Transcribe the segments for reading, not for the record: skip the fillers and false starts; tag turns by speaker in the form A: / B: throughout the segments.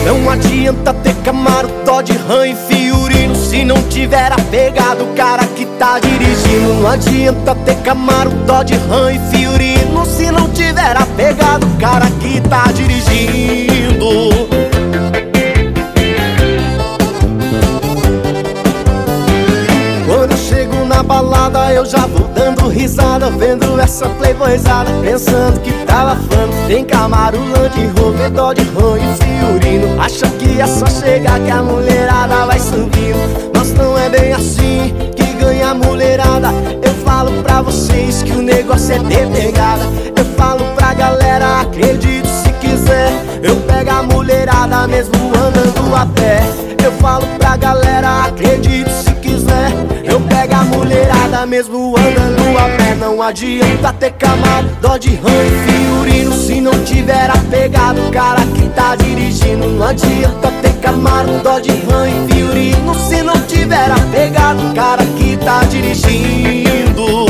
A: Não adianta ter Camaro, Dodge, Ram e Fiorino se não tiver apegado o cara que tá dirigindo. Não adianta ter Camaro, Dodge, Ram e Fiorino se não tiver apegado o cara que tá dirigindo. Quando eu chego na balada eu já vou dando risada, vendo essa playboyzada, pensando que tá lavando. Tem Camaro, Land Rover, Dodge, Ram e Fiorino. Acha que é só chegar que a mulherada vai subindo, mas não é bem assim que ganha a mulherada. Eu falo pra vocês que o negócio é ter pegada. Eu falo pra galera, acredite se quiser, eu pego a mulherada mesmo andando a pé. Eu falo pra galera, acredite se quiser, eu pego a mulherada mesmo andando a pé. Não adianta ter Camaro, Dodge, Ram e Fiorino se não tiver apegado o cara que tá dirigindo. Não adianta ter Camaro, Dodge, Ram e Fiorino se não tiver apegado o cara que tá dirigindo.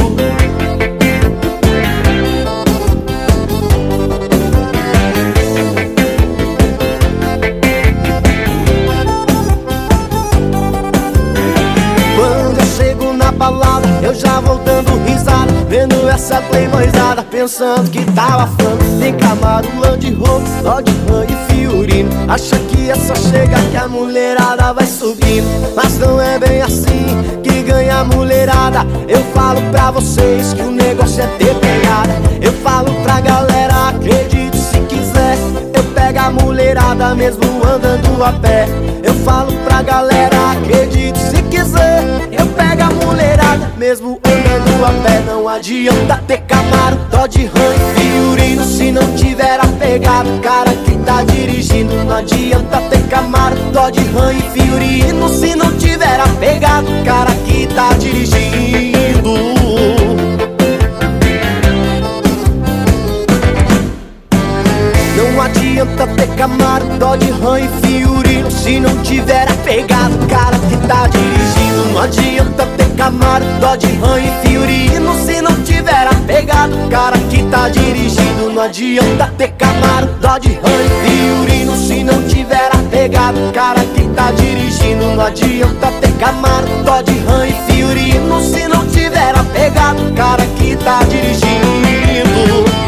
A: Balada, eu já vou dando risada, vendo essa playboyzada, pensando que tá lavando. Tem Camaro, Land Rover, Dodge, Ram e Fiorino. Acha que é só chegar que a mulherada vai subindo, mas não é bem assim que ganha a mulherada. Eu falo pra vocês que o negócio é ter pegada. Eu falo pra galera, acredite se quiser, eu pego a mulherada mesmo andando a pé. Eu falo pra galera, acredite se quiser, eu pego a mulherada mesmo andando a pé. Não adianta ter Camaro, Dodge, Ram e Fiorino se não tiver apegado o cara que tá dirigindo. Não adianta ter Camaro, Dodge, Ram e Fiorino se não tiver apegado o cara que tá dirigindo. Não adianta ter Camaro, Dodge, Ram e Fiorino se não tiver apegado o cara que tá dirigindo. Não adianta ter Camaro, Dodge, Ram e Fiorino se não tiver apegado o cara que tá dirigindo. Não adianta ter Camaro, Dodge, Ram e Fiorino se não tiver apegado o cara que tá dirigindo. Não adianta ter Camaro, Dodge, Ram e Fiorino se não tiver apegado o cara que tá dirigindo.